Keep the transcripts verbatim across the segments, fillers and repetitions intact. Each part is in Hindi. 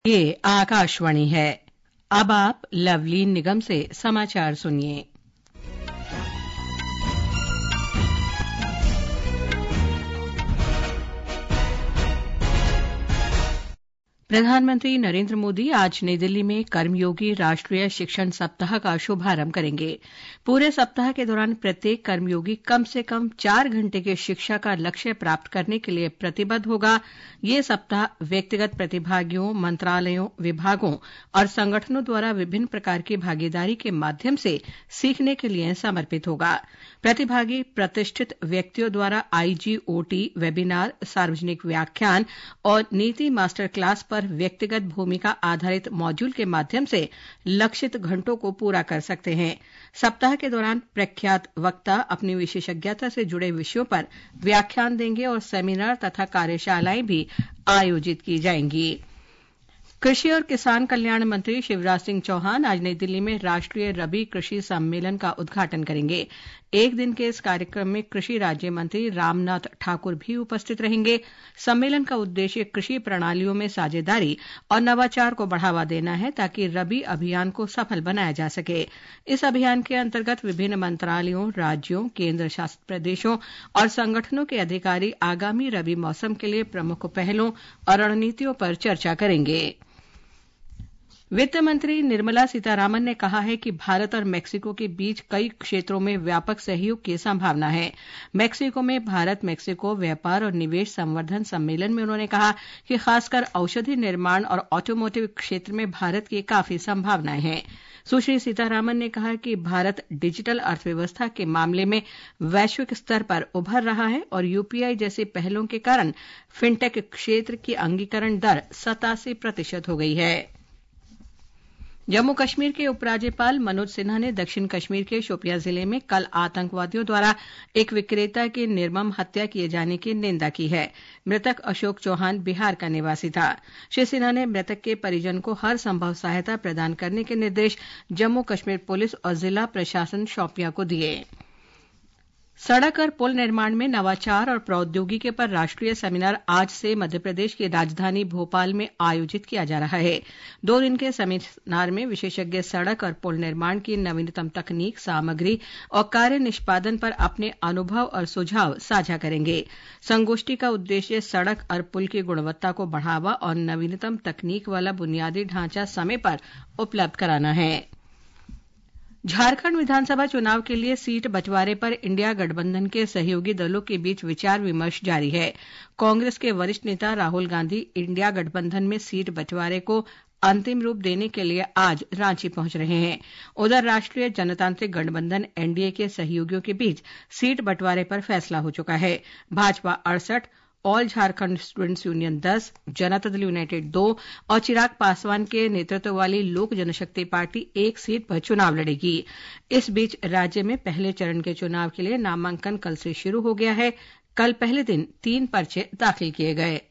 ये आकाशवाणी है। अब आप लवलीन निगम से समाचार सुनिए। प्रधानमंत्री नरेंद्र मोदी आज नई दिल्ली में कर्मयोगी राष्ट्रीय शिक्षण सप्ताह का शुभारंभ करेंगे। पूरे सप्ताह के दौरान प्रत्येक कर्मयोगी कम से कम चार घंटे की शिक्षा का लक्ष्य प्राप्त करने के लिए प्रतिबद्ध होगा। ये सप्ताह व्यक्तिगत प्रतिभागियों, मंत्रालयों, विभागों और संगठनों द्वारा विभिन्न प्रकार की भागीदारी के माध्यम से सीखने के लिए समर्पित होगा। प्रतिभागी प्रतिष्ठित व्यक्तियों द्वारा आईजीओटी, वेबिनार, सार्वजनिक व्याख्यान और नीति मास्टर क्लास पर व्यक्तिगत भूमिका आधारित मॉड्यूल के माध्यम से लक्षित घंटों को पूरा कर सकते हैं। सप्ताह के दौरान प्रख्यात वक्ता अपनी विशेषज्ञता से जुड़े विषयों पर व्याख्यान देंगे और सेमिनार तथा कार्यशालाएं भी आयोजित की जाएंगी। कृषि और किसान कल्याण मंत्री शिवराज सिंह चौहान आज नई दिल्ली में राष्ट्रीय रबी कृषि सम्मेलन का उद्घाटन करेंगे। एक दिन के इस कार्यक्रम में कृषि राज्य मंत्री रामनाथ ठाकुर भी उपस्थित रहेंगे। सम्मेलन का उद्देश्य कृषि प्रणालियों में साझेदारी और नवाचार को बढ़ावा देना है ताकि रबी अभियान को सफल बनाया जा सके। इस अभियान के अंतर्गत विभिन्न मंत्रालयों, राज्यों, केंद्र शासित प्रदेशों और संगठनों के अधिकारी आगामी रबी मौसम के लिए प्रमुख पहलों और रणनीतियों पर चर्चा करेंगे। वित्त मंत्री निर्मला सीतारामन ने कहा है कि भारत और मेक्सिको के बीच कई क्षेत्रों में व्यापक सहयोग की संभावना है। मेक्सिको में भारत मेक्सिको व्यापार और निवेश संवर्धन सम्मेलन में उन्होंने कहा कि खासकर औषधि निर्माण और ऑटोमोटिव क्षेत्र में भारत की काफी संभावनाएं हैं। सुश्री सीतारामन ने कहा कि भारत डिजिटल अर्थव्यवस्था के मामले में वैश्विक स्तर पर उभर रहा है और यूपीआई जैसी पहलों के कारण फिनटेक क्षेत्र की अंगीकरण दर सतासी प्रतिशत हो गई है। जम्मू कश्मीर के उपराज्यपाल मनोज सिन्हा ने दक्षिण कश्मीर के शोपियां जिले में कल आतंकवादियों द्वारा एक विक्रेता की निर्मम हत्या किए जाने की निंदा की है। मृतक अशोक चौहान बिहार का निवासी था। श्री सिन्हा ने मृतक के परिजन को हर संभव सहायता प्रदान करने के निर्देश जम्मू कश्मीर पुलिस और जिला प्रशासन शोपियां को दिए। सड़क और पुल निर्माण में नवाचार और प्रौद्योगिकी पर राष्ट्रीय सेमिनार आज से मध्यप्रदेश की राजधानी भोपाल में आयोजित किया जा रहा है। दो दिन के सेमिनार में विशेषज्ञ सड़क और पुल निर्माण की नवीनतम तकनीक, सामग्री और कार्य निष्पादन पर अपने अनुभव और सुझाव साझा करेंगे। संगोष्ठी का उद्देश्य सड़क और पुल की गुणवत्ता को बढ़ावा और नवीनतम तकनीक वाला बुनियादी ढांचा समय पर उपलब्ध कराना है। झारखंड विधानसभा चुनाव के लिए सीट बंटवारे पर इंडिया गठबंधन के सहयोगी दलों के बीच विचार विमर्श जारी है। कांग्रेस के वरिष्ठ नेता राहुल गांधी इंडिया गठबंधन में सीट बंटवारे को अंतिम रूप देने के लिए आज रांची पहुंच रहे हैं। उधर राष्ट्रीय जनतांत्रिक गठबंधन एनडीए के सहयोगियों के बीच सीट बंटवारे पर फैसला हो चुका है। भाजपा अड़सठ, ऑल झारखंड स्टूडेंट्स यूनियन दस, जनता दल यूनाइटेड दो और चिराग पासवान के नेतृत्व वाली लोक जनशक्ति पार्टी एक सीट पर चुनाव लड़ेगी। इस बीच राज्य में पहले चरण के चुनाव के लिए नामांकन कल से शुरू हो गया है। कल पहले दिन तीन पर्चे दाखिल किए गए।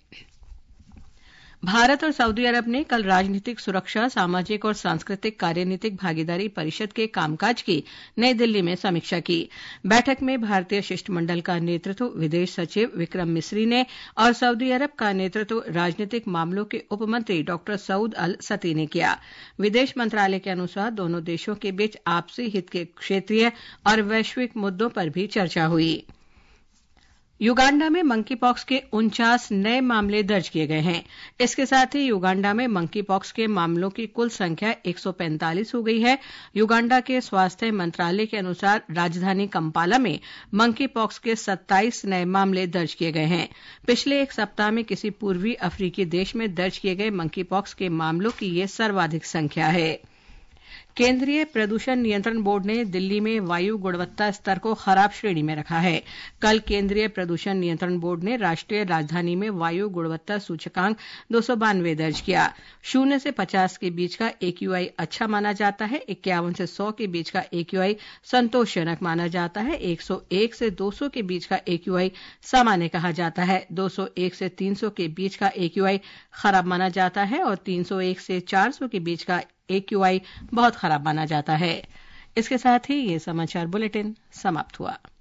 भारत और सऊदी अरब ने कल राजनीतिक सुरक्षा, सामाजिक और सांस्कृतिक कार्यनीतिक भागीदारी परिषद के कामकाज की नई दिल्ली में समीक्षा की। बैठक में भारतीय शिष्टमंडल का नेतृत्व विदेश सचिव विक्रम मिस्री ने और सऊदी अरब का नेतृत्व राजनीतिक मामलों के उपमंत्री डॉक्टर सऊद अल सती ने किया। विदेश मंत्रालय के अनुसार दोनों देशों के बीच आपसी हित के क्षेत्रीय और वैश्विक मुद्दों पर भी चर्चा हुई। युगांडा में मंकी पॉक्स के उनचास नए मामले दर्ज किए गए हैं। इसके साथ ही युगांडा में मंकी पॉक्स के मामलों की कुल संख्या एक सौ पैंतालीस हो गई है। युगांडा के स्वास्थ्य मंत्रालय के अनुसार राजधानी कंपाला में मंकी पॉक्स के सत्ताईस नए मामले दर्ज किए गए हैं। पिछले एक सप्ताह में किसी पूर्वी अफ्रीकी देश में दर्ज किए गए मंकी पॉक्स के मामलों की यह सर्वाधिक संख्या है। केंद्रीय प्रदूषण नियंत्रण बोर्ड ने दिल्ली में वायु गुणवत्ता स्तर को खराब श्रेणी में रखा है। कल केंद्रीय प्रदूषण नियंत्रण बोर्ड ने राष्ट्रीय राजधानी में वायु गुणवत्ता सूचकांक दो सौ बानवे दर्ज किया। शून्य से पचास के बीच का एक्यूआई अच्छा माना जाता है। इक्यावन से सौ के बीच का एक्यूआई संतोषजनक माना जाता है। एक सौ एक से दो सौ के बीच का एक्यूआई सामान्य कहा जाता है। दो सौ एक से तीन सौ के बीच का एक्यूआई खराब माना जाता है और तीन सौ एक से चार सौ के बीच का एक्यूआई बहुत खराब माना जाता है। इसके साथ ही ये समाचार बुलेटिन समाप्त हुआ।